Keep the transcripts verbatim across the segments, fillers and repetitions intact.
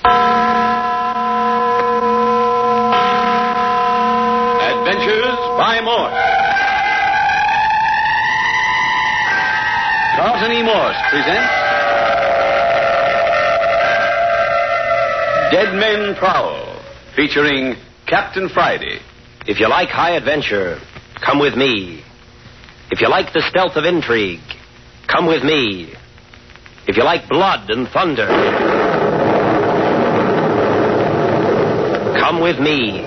Adventures by Morse. Carlton E. Morse presents Dead Men Prowl, featuring Captain Friday. If you like high adventure, come with me. If you like the stealth of intrigue, come with me. If you like blood and thunder, come with me.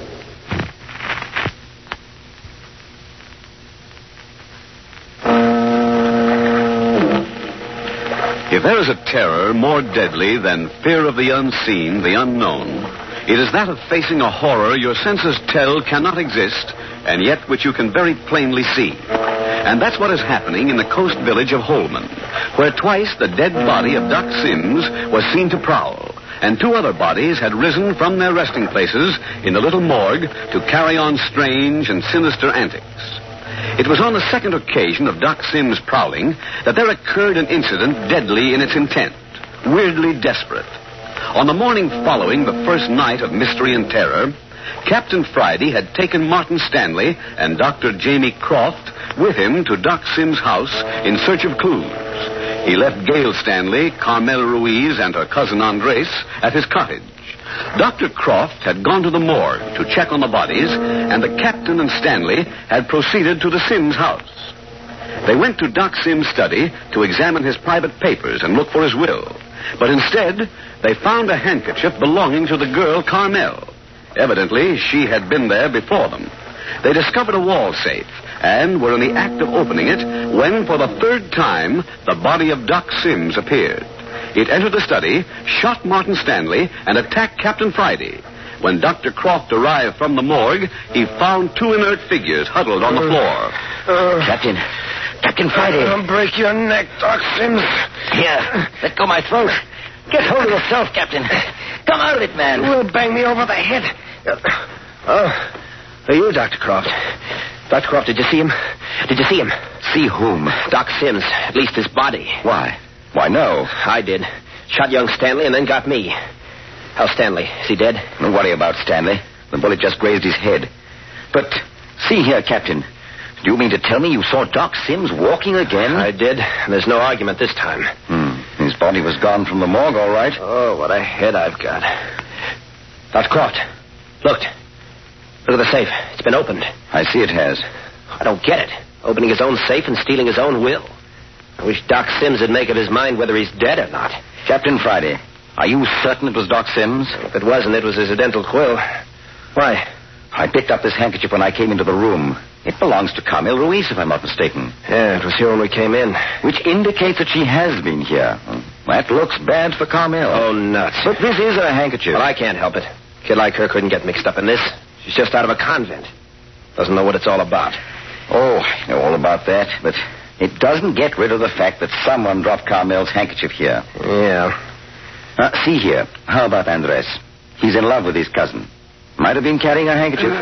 If there is a terror more deadly than fear of the unseen, the unknown, it is that of facing a horror your senses tell cannot exist, and yet which you can very plainly see. And that's what is happening in the coast village of Holman, where twice the dead body of Doc Sims was seen to prowl, and two other bodies had risen from their resting places in the little morgue to carry on strange and sinister antics. It was on the second occasion of Doc Sims' prowling that there occurred an incident deadly in its intent, weirdly desperate. On the morning following the first night of mystery and terror, Captain Friday had taken Martin Stanley and Doctor Jamie Croft with him to Doc Sims' house in search of clues. He left Gail Stanley, Carmel Ruiz, and her cousin Andres at his cottage. Doctor Croft had gone to the morgue to check on the bodies, and the captain and Stanley had proceeded to the Sims' house. They went to Doc Sims' study to examine his private papers and look for his will. But instead, they found a handkerchief belonging to the girl Carmel. Evidently, she had been there before them. They discovered a wall safe and were in the act of opening it when, for the third time, the body of Doc Sims appeared. It entered the study, shot Martin Stanley, and attacked Captain Friday. When Doctor Croft arrived from the morgue, he found two inert figures huddled on the floor. Uh, Captain. Captain Friday. I'll break your neck, Doc Sims. Here, let go my throat. Get hold of yourself, Captain. Come out of it, man. You will bang me over the head. Oh, are you Doctor Croft? Doctor Croft, did you see him? Did you see him? See whom? Doc Sims, at least his body. Why? Why, no. I did. Shot young Stanley and then got me. How's Stanley? Is he dead? Don't worry about Stanley. The bullet just grazed his head. But, see here, Captain. Do you mean to tell me you saw Doc Sims walking again? I did. There's no argument this time. Hmm. His body was gone from the morgue, all right. Oh, what a head I've got. Doctor Croft, look. Look at the safe. It's been opened. I see it has. I don't get it. Opening his own safe and stealing his own will. I wish Doc Sims would make up his mind whether he's dead or not. Captain Friday, are you certain it was Doc Sims? If it wasn't, it was his dental quill. Why? I picked up this handkerchief when I came into the room. It belongs to Carmel Ruiz, if I'm not mistaken. Yeah, it was here when we came in. Which indicates that she has been here. That looks bad for Carmel. Oh, nuts. But this is a handkerchief. Well, I can't help it. A kid like her couldn't get mixed up in this. She's just out of a convent. Doesn't know what it's all about. Oh, I know all about that, but it doesn't get rid of the fact that someone dropped Carmel's handkerchief here. Yeah. Uh, see here. How about Andres? He's in love with his cousin. Might have been carrying her handkerchief.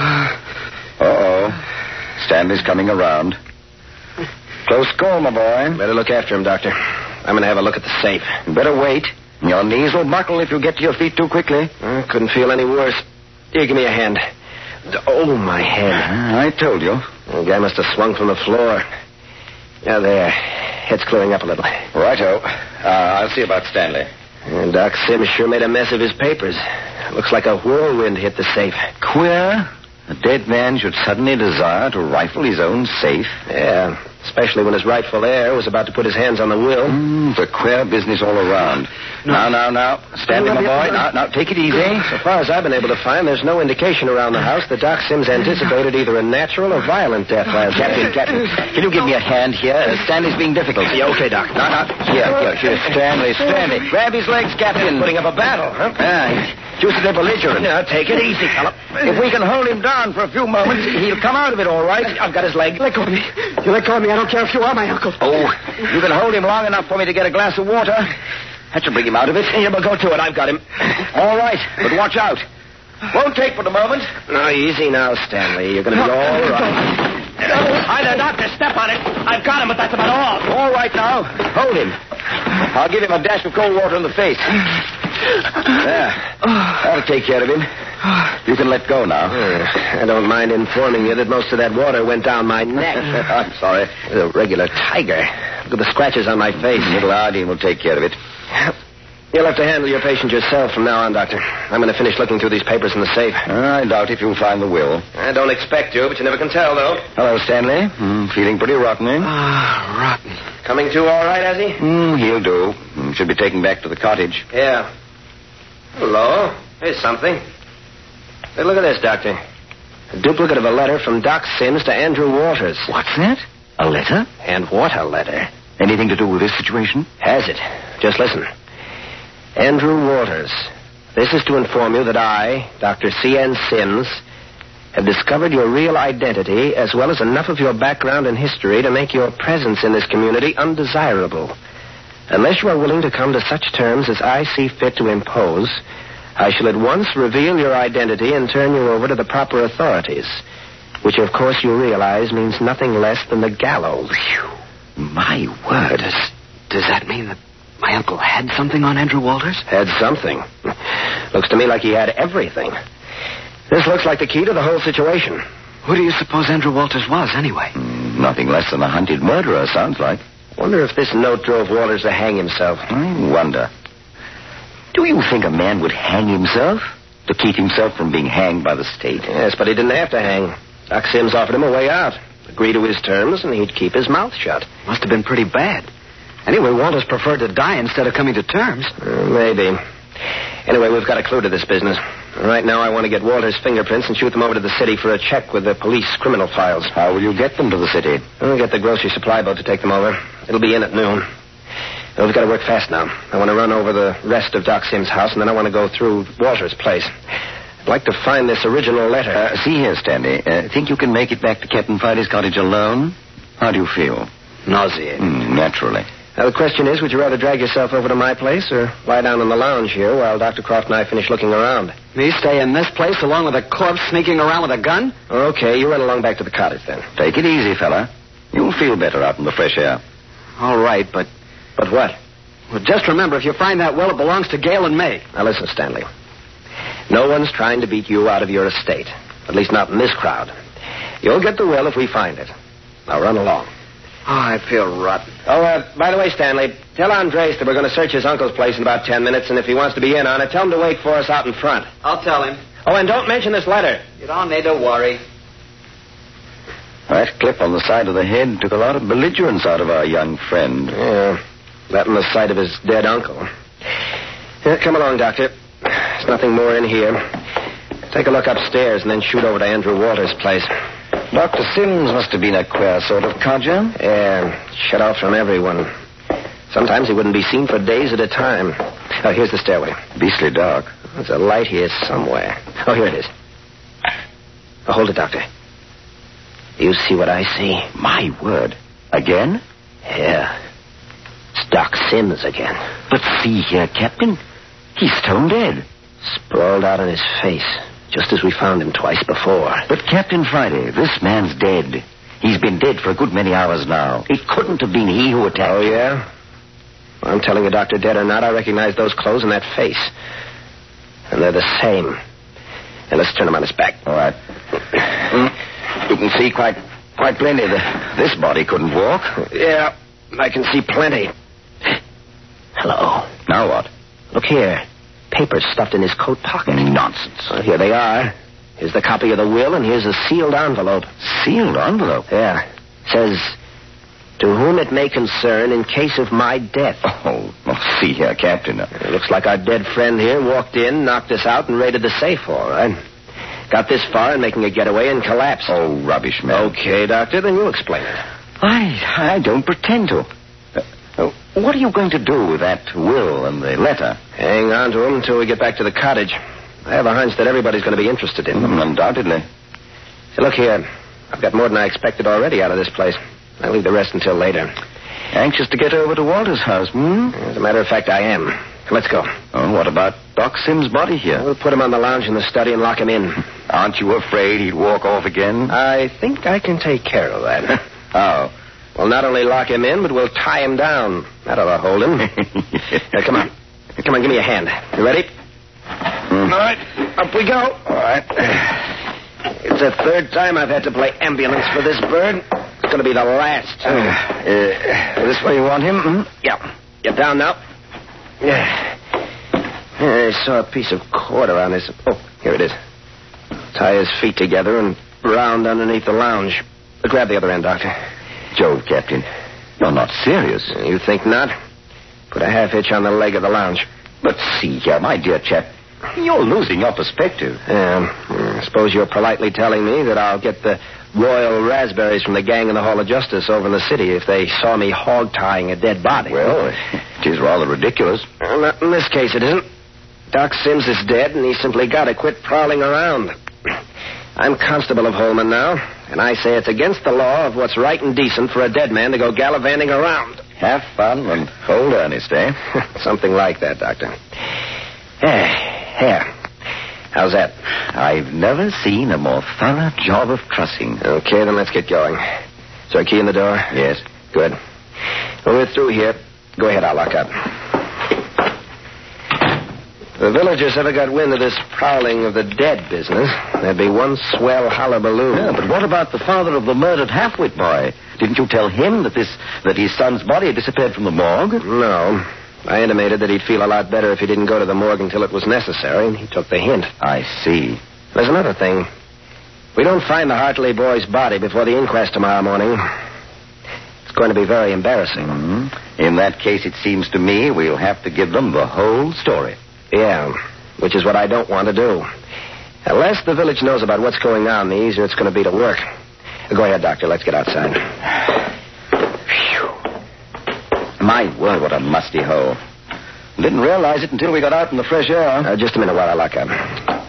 Uh-oh. Stanley's coming around. Close call, my boy. Better look after him, Doctor. I'm going to have a look at the safe. You better wait. Your knees will buckle if you get to your feet too quickly. I couldn't feel any worse. Here, give me a hand. Oh, my head. I told you. The guy must have swung from the floor. Yeah, there. Head's clearing up a little. Righto. Uh, I'll see about Stanley. And Doc Sims sure made a mess of his papers. Looks like a whirlwind hit the safe. Queer. A dead man should suddenly desire to rifle his own safe. Yeah, especially when his rightful heir was about to put his hands on the will. Mm, the queer business all around. No. Now, now, now. Stanley, my boy. Now, now, take it easy. So far as I've been able to find, there's no indication around the house that Doc Sims anticipated either a natural or violent death last night. Captain, Captain, can you give me a hand here? Uh, Stanley's being difficult. Yeah, okay, Doc. Now, now. Here, here, here. Stanley, Stanley. Grab his legs, Captain. Putting up a battle, huh? Ah, just a belligerent. Now, take it easy, fella. If we can hold him down for a few moments, he'll come out of it all right. I've got his leg. Let go of me. You let go of me. I don't care if you are my uncle. Oh, you can hold him long enough for me to get a glass of water. That should bring him out of it. Here, we'll go to it. I've got him. All right, but watch out. Won't take but a moment. No, easy now, Stanley. You're going to be all right. Hi there, Doctor. Step on it. I've got him, but that's about all. All right now. Hold him. I'll give him a dash of cold water in the face. There. That'll take care of him. You can let go now. Uh, I don't mind informing you that most of that water went down my neck. I'm sorry. A regular tiger. Look at the scratches on my face. Little Ardeen will take care of it. You'll have to handle your patient yourself from now on, Doctor. I'm going to finish looking through these papers in the safe. I doubt if you'll find the will. I don't expect to, but you never can tell, though. Hello, Stanley. Mm, feeling pretty rotten, eh? Ah, rotten. Coming to all right, has he? Mm, he'll do. Mm, should be taken back to the cottage. Yeah. Hello. Here's something. Hey, look at this, Doctor. A duplicate of a letter from Doc Sims to Andrew Walters. What's that? A letter? And what a letter. Anything to do with this situation? Has it? Just listen. Andrew Walters, this is to inform you that I, Doctor C N Sims, have discovered your real identity as well as enough of your background and history to make your presence in this community undesirable. Unless you are willing to come to such terms as I see fit to impose, I shall at once reveal your identity and turn you over to the proper authorities, which of course you realize means nothing less than the gallows. Whew. My word. Does, does that mean that my uncle had something on Andrew Walters? Had something. Looks to me like he had everything. This looks like the key to the whole situation. Who do you suppose Andrew Walters was, anyway? Mm, nothing less than a hunted murderer, sounds like. Wonder if this note drove Walters to hang himself. I wonder. Do you think a man would hang himself to keep himself from being hanged by the state? Yes, but he didn't have to hang. Doc Sims offered him a way out. Agree to his terms, and he'd keep his mouth shut. Must have been pretty bad. Anyway, Walters preferred to die instead of coming to terms. Uh, maybe. Anyway, we've got a clue to this business. Right now, I want to get Walters' fingerprints and shoot them over to the city for a check with the police criminal files. How will you get them to the city? I'll get the grocery supply boat to take them over. It'll be in at noon. Well, we've got to work fast now. I want to run over the rest of Doc Sims' house, and then I want to go through Walters' place. I'd like to find this original letter. Uh, see here, Stanley. Uh, think you can make it back to Captain Friday's cottage alone? How do you feel? Nauseating. Mm, naturally. Now, the question is, would you rather drag yourself over to my place or lie down in the lounge here while Doctor Croft and I finish looking around? Me stay in this place along with a corpse sneaking around with a gun? Okay, you run along back to the cottage then. Take it easy, fella. You'll feel better out in the fresh air. All right, but... But what? Well, just remember, if you find that will, it belongs to Gail and May. Now, listen, Stanley. No one's trying to beat you out of your estate. At least not in this crowd. You'll get the will if we find it. Now, run along. Oh, I feel rotten. Oh, uh, by the way, Stanley, tell Andres that we're going to search his uncle's place in about ten minutes, and if he wants to be in on it, tell him to wait for us out in front. I'll tell him. Oh, and don't mention this letter. You don't need to worry. That clip on the side of the head took a lot of belligerence out of our young friend. Yeah, that and the sight of his dead uncle. Yeah, come along, Doctor. There's nothing more in here. Take a look upstairs and then shoot over to Andrew Walters' place. Doctor Sims must have been a queer sort of codger. Yeah, shut off from everyone. Sometimes he wouldn't be seen for days at a time. Oh, here's the stairway. Beastly dark. There's a light here somewhere. Oh, here it is. Oh, hold it, Doctor. You see what I see? My word. Again? Yeah. It's Doc Sims again. But see here, Captain. He's stone dead. Sprawled out on his face, just as we found him twice before. But, Captain Friday, this man's dead. He's been dead for a good many hours now. It couldn't have been he who attacked Oh, him. yeah? Well, I'm telling you, Doctor, dead or not, I recognize those clothes and that face. And they're the same. And let's turn him on his back. All right. You can see quite quite plainly that this body couldn't walk. Yeah, I can see plenty. Hello. Now what? Look here. Papers stuffed in his coat pocket. Nonsense. Well, here they are. Here's the copy of the will, and here's a sealed envelope. Sealed envelope? Yeah. Says, to whom it may concern in case of my death. Oh, oh see here, Captain. It looks like our dead friend here walked in, knocked us out, and raided the safe, all right. Got this far in making a getaway and collapsed. Oh, rubbish, man. Okay, Doctor, then you explain it. I, I don't pretend to. Uh, uh, what are you going to do with that will and the letter? Hang on to him until we get back to the cottage. I have a hunch that everybody's going to be interested in them. Mm, undoubtedly. Hey, look here. I've got more than I expected already out of this place. I'll leave the rest until later. Anxious to get over to Walter's house, hmm? As a matter of fact, I am. Let's go. Oh, what about Doc Sims' body here? We'll put him on the lounge in the study and lock him in. Aren't you afraid he'd walk off again? I think I can take care of that. How? We'll not only lock him in, but we'll tie him down. That ought to hold him. Now, come on. Come on, give me a hand. You ready? Mm. All right, up we go. All right. It's the third time I've had to play ambulance for this bird. It's going to be the last. Uh, uh, this way you want him? Mm-hmm. Yeah. Get down now. Yeah. I saw a piece of cord around his... Oh, here it is. Tie his feet together and round underneath the lounge. Grab the other end, Doctor. Jove, Captain. You're not serious. You think not? Put a half hitch on the leg of the lounge. But see here, my dear chap, you're losing your perspective. Um, I suppose you're politely telling me that I'll get the royal raspberries from the gang in the Hall of Justice over in the city if they saw me hog-tying a dead body. Well, it is rather ridiculous. Well, not in this case, it isn't. Doc Sims is dead, and he's simply got to quit prowling around. I'm constable of Holman now, and I say it's against the law of what's right and decent for a dead man to go gallivanting around. Have fun and hold earnest, eh? Something like that, Doctor. Yeah. Here. How's that? I've never seen a more thorough job of trussing. Okay, then let's get going. Is there a key in the door? Yes. Good. Well, we're through here. Go ahead, I'll lock up. The villagers ever got wind of this prowling of the dead business, there'd be one swell hullabaloo. Yeah, but what about the father of the murdered half-wit boy? Didn't you tell him that this that his son's body had disappeared from the morgue? No. I intimated that he'd feel a lot better if he didn't go to the morgue until it was necessary, and he took the hint. I see. There's another thing. We don't find the Hartley boy's body before the inquest tomorrow morning. It's going to be very embarrassing. Mm-hmm. In that case, it seems to me we'll have to give them the whole story. Yeah, which is what I don't want to do. The less the village knows about what's going on, the easier it's going to be to work. Go ahead, Doctor. Let's get outside. Phew. My word, what a musty hole. Didn't realize it until we got out in the fresh air. Uh, just a minute while I lock up.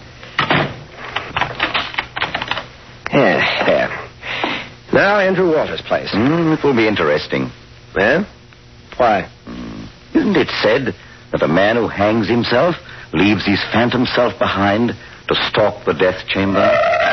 Yeah, there. Now, Andrew Walters' place. Mm, it will be interesting. Yeah? Why? Mm. Isn't it said that a man who hangs himself leaves his phantom self behind to stalk the death chamber?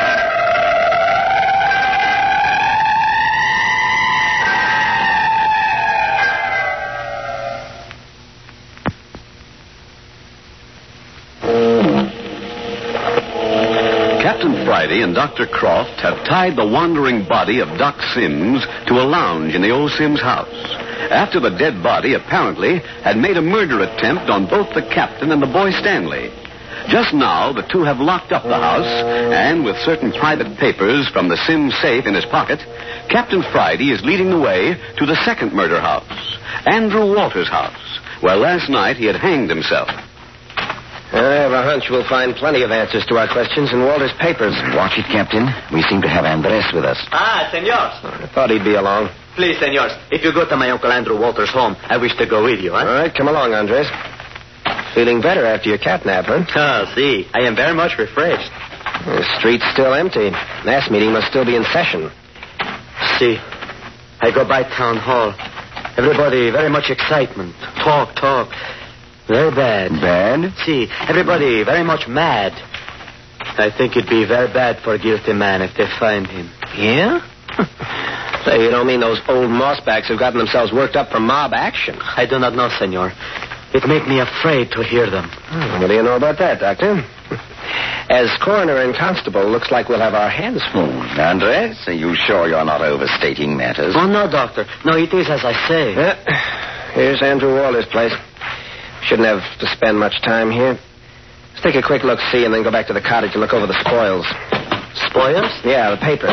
Captain Friday and Doctor Croft have tied the wandering body of Doc Sims to a lounge in the old Sims house, after the dead body apparently had made a murder attempt on both the captain and the boy Stanley. Just now, the two have locked up the house, and with certain private papers from the Sims safe in his pocket, Captain Friday is leading the way to the second murder house, Andrew Walters' house, where last night he had hanged himself. I have a hunch we'll find plenty of answers to our questions in Walter's papers. Watch it, Captain. We seem to have Andres with us. Ah, senors. I thought he'd be along. Please, senors, if you go to my Uncle Andrew Walters' home, I wish to go with you, huh? All right, come along, Andres. Feeling better after your catnap, huh? Ah, see, I am very much refreshed. The street's still empty. Mass meeting must still be in session. See, I go by town hall. Everybody very much excitement. Talk, talk. Very bad. Bad? See, everybody very much mad. I think it'd be very bad for a guilty man if they find him. Yeah? Say, you don't mean those old mossbacks have gotten themselves worked up for mob action? I do not know, senor. It make me afraid to hear them. Hmm, what do you know about that, Doctor? As coroner and constable, looks like we'll have our hands full. Hmm. Andres, are you sure you're not overstating matters? Oh, no, doctor. No, it is as I say. Yeah. Here's Andrew Walters' place. Shouldn't have to spend much time here. Let's take a quick look-see and then go back to the cottage and look over the spoils. Spoils? Yeah, the papers.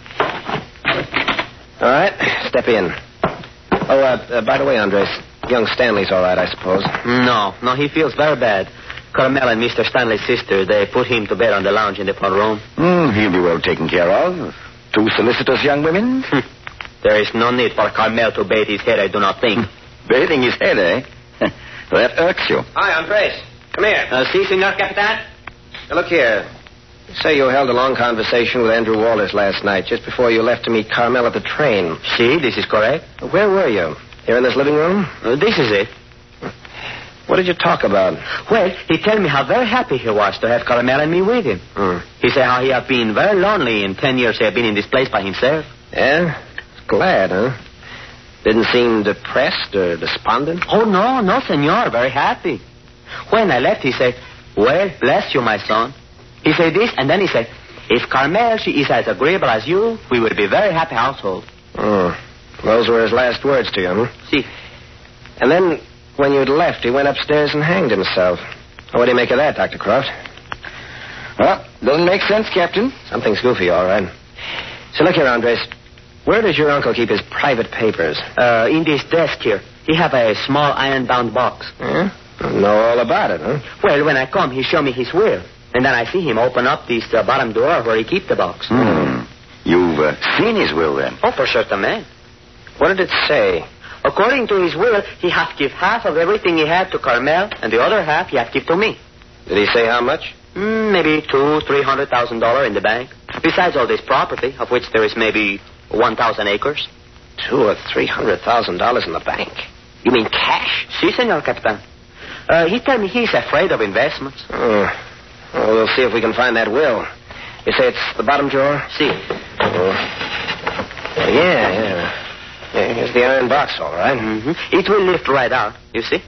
All right, step in. Oh, uh, uh, by the way, Andres, young Stanley's all right, I suppose. No, no, he feels very bad. Carmel and Mister Stanley's sister, they put him to bed on the lounge in the front room. Mm, he'll be well taken care of. Two solicitous young women? There is no need for Carmel to bathe his head, I do not think. Bathing his head, eh? That irks you. Hi, Andres. Come here. Uh, si, senor Capitan? Now, look here. You say you held a long conversation with Andrew Walters last night, just before you left to meet Carmel at the train. Si, this is correct. Where were you? Here in this living room? Uh, this is it. What did you talk about? Well, he told me how very happy he was to have Carmel and me with him. Hmm. He said how he had been very lonely in ten years he had been in this place by himself. Yeah? Glad, huh? Didn't seem depressed or despondent? Oh, no, no, senor. Very happy. When I left, he said, well, bless you, my son. He said this, and then he said, if Carmel, she is as agreeable as you, we will be a very happy household. Oh, those were his last words to you, huh? See. And then, when you'd left, he went upstairs and hanged himself. What do you make of that, Doctor Croft? Well, doesn't make sense, Captain. Something's goofy, all right. So look here, Andres. Where does your uncle keep his private papers? Uh, in this desk here. He have a small iron-bound box. Yeah? Know all about it, huh? Well, when I come, he show me his will. And then I see him open up this uh, bottom drawer where he keep the box. Hmm. You've uh, seen his will, then? Oh, for certain, man. What did it say? According to his will, he have give half of everything he had to Carmel, and the other half he have give to me. Did he say how much? Mm, maybe two, three hundred thousand dollars in the bank. Besides all this property, of which there is maybe one thousand acres. Two or three hundred thousand dollars in the bank. You mean cash? Si, senor Capitan. Uh, he tell me he's afraid of investments. Oh. Well, we'll see if we can find that will. You say it's the bottom drawer? Si. Oh. Yeah, yeah. Yeah, here's the iron box, all right. Mm-hmm. It will lift right out, you see?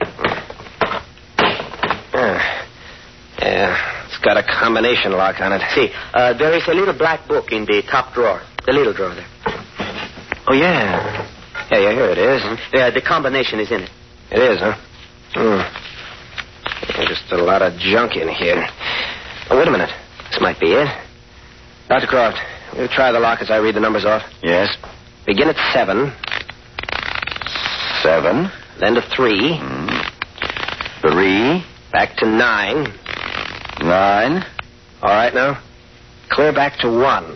Yeah. Yeah. It's got a combination lock on it. See, uh, there is a little black book in the top drawer. The little drawer there. Oh, yeah. Yeah, yeah, here it is. Mm-hmm. Yeah, the combination is in it. It is, huh? Hmm. Yeah, just a lot of junk in here. Oh, wait a minute. This might be it. Doctor Croft, will you try the lock as I read the numbers off? Yes. Begin at seven. Seven. Then to three. Mm. Three. Back to nine. Nine. All right now. Clear back to one.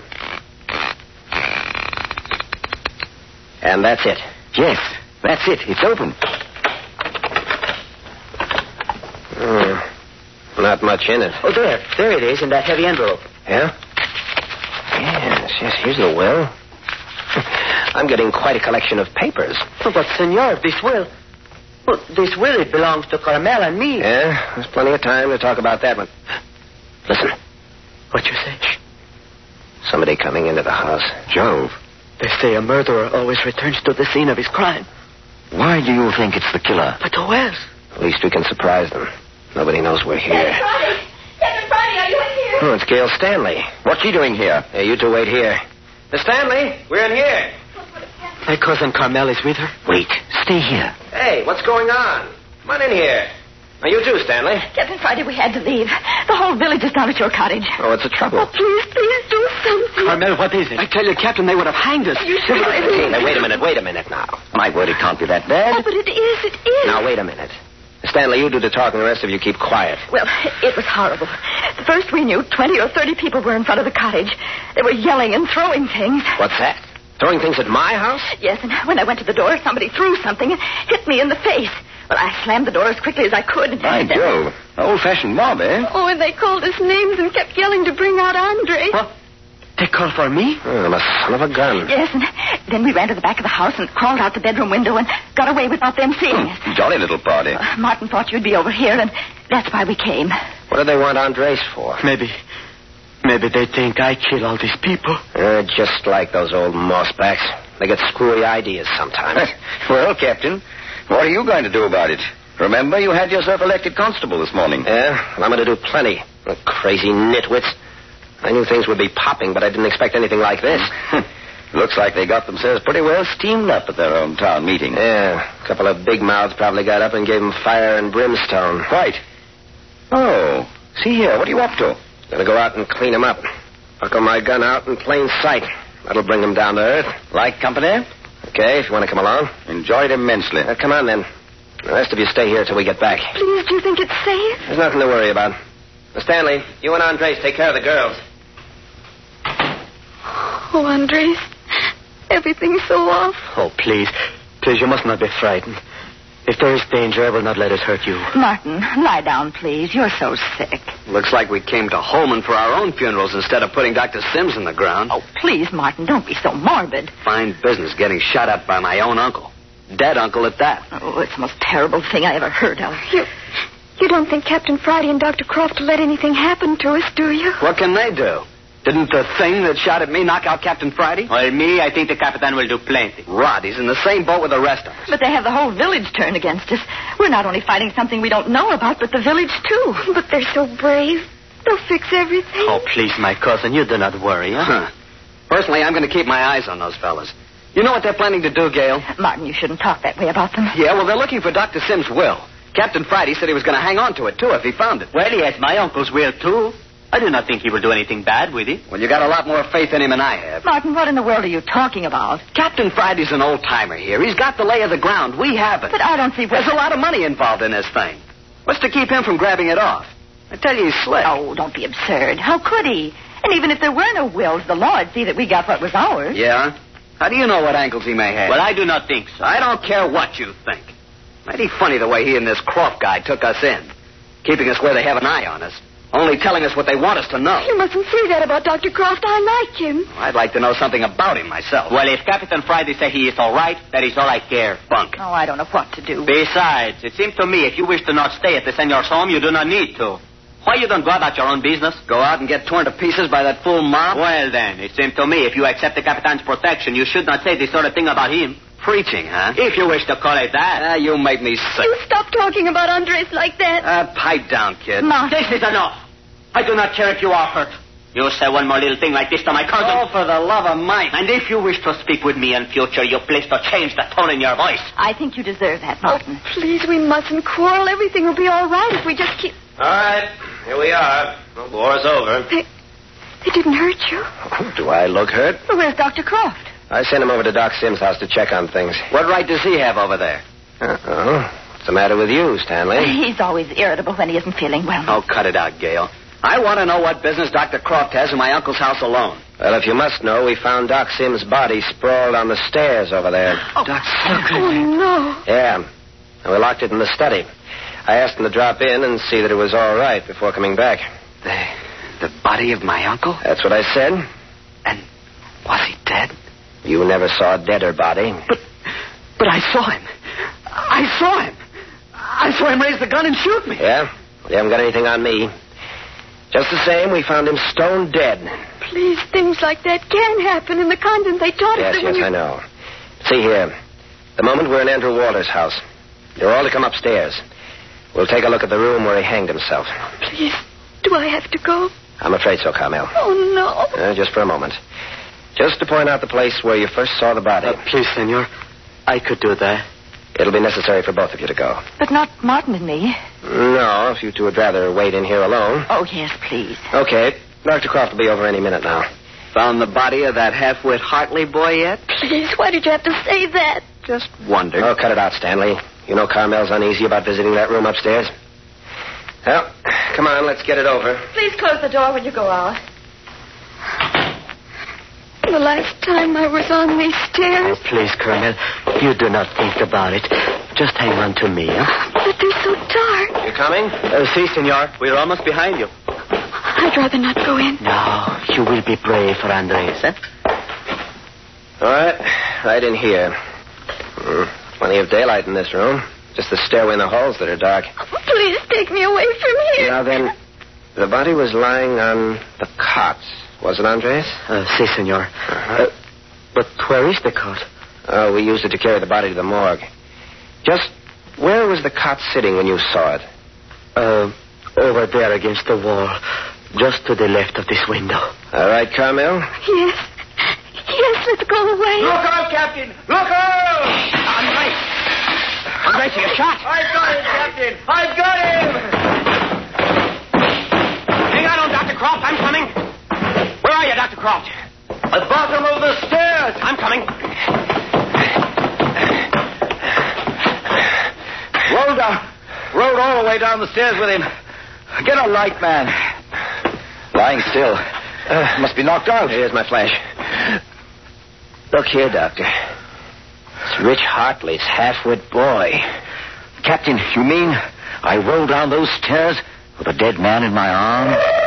And that's it. Yes, that's it. It's open. Mm. Not much in it. Oh, there. There it is in that heavy envelope. Yeah? Yes, yes. Here's the will. I'm getting quite a collection of papers. Oh, but, senor, this will... Well, this will, it belongs to Carmel and me. Yeah, there's plenty of time to talk about that one. Listen. What you say? Shh. Somebody coming into the house. Jove. They say a murderer always returns to the scene of his crime. Why do you think it's the killer? But who else? At least we can surprise them. Nobody knows we're here. Captain Friday! Captain Friday, are you in here? Oh, it's Gail Stanley. What's she doing here? Yeah, you two wait here. Miss Stanley, we're in here. My cousin Carmel is with her. Wait. Stay here. Hey, what's going on? Come on in here. Now, you too, Stanley. Captain Friday, we had to leave. The whole village is down at your cottage. Oh, what's the trouble? Oh, please, please do something. Carmel, what is it? I tell you, Captain, they would have hanged us. You sure it is? Now, wait a minute, wait a minute now. My word, it can't be that Oh, bad. but it is, it is. Now, wait a minute. Stanley, you do the talking, the rest of you keep quiet. Well, it was horrible. The first we knew, twenty or thirty people were in front of the cottage. They were yelling and throwing things. What's that? Throwing things at my house? Yes, and when I went to the door, somebody threw something and hit me in the face. Well, I slammed the door as quickly as I could. By Jove. Old-fashioned mob, eh? Oh, and they called us names and kept yelling to bring out Andre. What? They called for me? Oh, I'm a son of a gun. Yes, and then we ran to the back of the house and crawled out the bedroom window and got away without them seeing us. Hmm, jolly little party. Uh, Martin thought you'd be over here, and that's why we came. What do they want Andres for? Maybe. Maybe they think I kill all these people. Uh, just like those old mossbacks. They get screwy ideas sometimes. Well, Captain, what are you going to do about it? Remember, you had yourself elected constable this morning. Yeah? Well, I'm going to do plenty. The crazy nitwits. I knew things would be popping, but I didn't expect anything like this. Looks like they got themselves pretty well steamed up at their own town meeting. Yeah, a couple of big mouths probably got up and gave them fire and brimstone. Right. Oh, see here, what are you up to? Gonna go out and clean them up. Buckle my gun out in plain sight. That'll bring them down to earth. Like company? Okay, if you want to come along. Enjoyed immensely. Uh, come on, then. The rest of you stay here till we get back. Please, do you think it's safe? There's nothing to worry about. Now, Stanley, you and Andres take care of the girls. Oh, Andres, everything's so awful. Oh, please. Please, you must not be frightened. If there is danger, I will not let it hurt you. Martin, lie down, please. You're so sick. Looks like we came to Holman for our own funerals instead of putting Doctor Sims in the ground. Oh, please, Martin, don't be so morbid. Fine business getting shot up by my own uncle. Dead uncle at that. Oh, it's the most terrible thing I ever heard of. You, you don't think Captain Friday and Doctor Croft will let anything happen to us, do you? What can they do? Didn't the thing that shot at me knock out Captain Friday? Well, me, I think the Capitan will do plenty. Rod, he's in the same boat with the rest of us. But they have the whole village turned against us. We're not only fighting something we don't know about, but the village, too. But they're so brave. They'll fix everything. Oh, please, my cousin, you do not worry, huh? Huh. Personally, I'm going to keep my eyes on those fellas. You know what they're planning to do, Gail? Martin, you shouldn't talk that way about them. Yeah, well, they're looking for Doctor Sims' will. Captain Friday said he was going to hang on to it, too, if he found it. Well, he has my uncle's will, too. I do not think he will do anything bad with it. Well, you got a lot more faith in him than I have. Martin, what in the world are you talking about? Captain Friday's an old-timer here. He's got the lay of the ground. We haven't. But I don't see what... There's a lot of money involved in this thing. What's to keep him from grabbing it off? I tell you, he's slick. Oh, don't be absurd. How could he? And even if there were no wills, the law would see that we got what was ours. Yeah? How do you know what angles he may have? Well, I do not think so. I don't care what you think. Mighty funny the way he and this Croft guy took us in. Keeping us where they have an eye on us. Only telling us what they want us to know. You mustn't say that about Doctor Croft. I like him. I'd like to know something about him myself. Well, if Captain Friday say he is all right, that is all I care. Bunk. Oh, I don't know what to do. Besides, it seems to me if you wish to not stay at the senor's home, you do not need to. Why you don't go about your own business? Go out and get torn to pieces by that fool mob? Well, then, it seems to me if you accept the Capitan's protection, you should not say this sort of thing about him. Preaching, huh? If you wish to call it that. Ah, you make me sick. You stop talking about Andres like that. Uh, pipe down, kid. Martin. This is enough. I do not care if you are hurt. You say one more little thing like this to my cousin. Oh, for the love of Mike. And if you wish to speak with me in future, you please to change the tone in your voice. I think you deserve that, Martin. Oh, please, we mustn't quarrel. Everything will be all right if we just keep... All right, here we are. The war's over. They, they didn't hurt you. Oh, do I look hurt? Well, where's Doctor Croft? I sent him over to Doc Sims' house to check on things. What right does he have over there? Uh-oh. What's the matter with you, Stanley? He's always irritable when he isn't feeling well. Oh, cut it out, Gail. I want to know what business Doctor Croft has in my uncle's house alone. Well, if you must know, we found Doc Sims' body sprawled on the stairs over there. Oh, Doc Oh, no. Yeah. And we locked it in the study. I asked him to drop in and see that it was all right before coming back. The, the body of my uncle? That's what I said. And was he dead? You never saw a deader body. But, but I saw him. I saw him. I saw him raise the gun and shoot me. Yeah? You haven't got anything on me. Just the same, we found him stone dead. Please, things like that can happen in the convent. They taught Yes, us that yes, when you... I know. See here. The moment we're in Andrew Walters' house. You're all to come upstairs. We'll take a look at the room where he hanged himself. Please, do I have to go? I'm afraid so, Carmel. Oh, no. Uh, just for a moment. Just to point out the place where you first saw the body. Uh, please, senor, I could do that. It'll be necessary for both of you to go. But not Martin and me. No, if you two would rather wait in here alone. Oh, yes, please. Okay. Doctor Croft will be over any minute now. Found the body of that half-wit Hartley boy yet? Please, why did you have to say that? Just wondered. Oh, cut it out, Stanley. You know Carmel's uneasy about visiting that room upstairs. Well, come on, let's get it over. Please close the door when you go out. The last time I was on these stairs. Oh, please, Colonel, you do not think about it. Just hang on to me, huh? But they're so dark. You coming? Uh, si, senor. We're almost behind you. I'd rather not go in. No, you will be brave for Andres, eh? All right, right in here. Mm, plenty of daylight in this room. Just the stairway and the halls that are dark. Please take me away from here. Now then, the body was lying on the cot. Was it, Andres? Uh, si, senor. Uh-huh. Uh, but where is the cot? Oh, we used it to carry the body to the morgue. Just where was the cot sitting when you saw it? Uh, over there against the wall, just to the left of this window. All right, Carmel? Yes. Yes, let's go away. Look out, Captain! Look out! Andres! Andres, you shot! I've got him, Captain! I've got him! Hang on, Doctor Croft. I'm coming. Where are you, Doctor Croft? At the bottom of the stairs! I'm coming. Rode, uh, rode all the way down the stairs with him. Get a light, man. Lying still. Uh, must be knocked out. Here's my flash. Look here, Doctor. It's Rich Hartley's half-wit boy. Captain, you mean I rolled down those stairs with a dead man in my arms?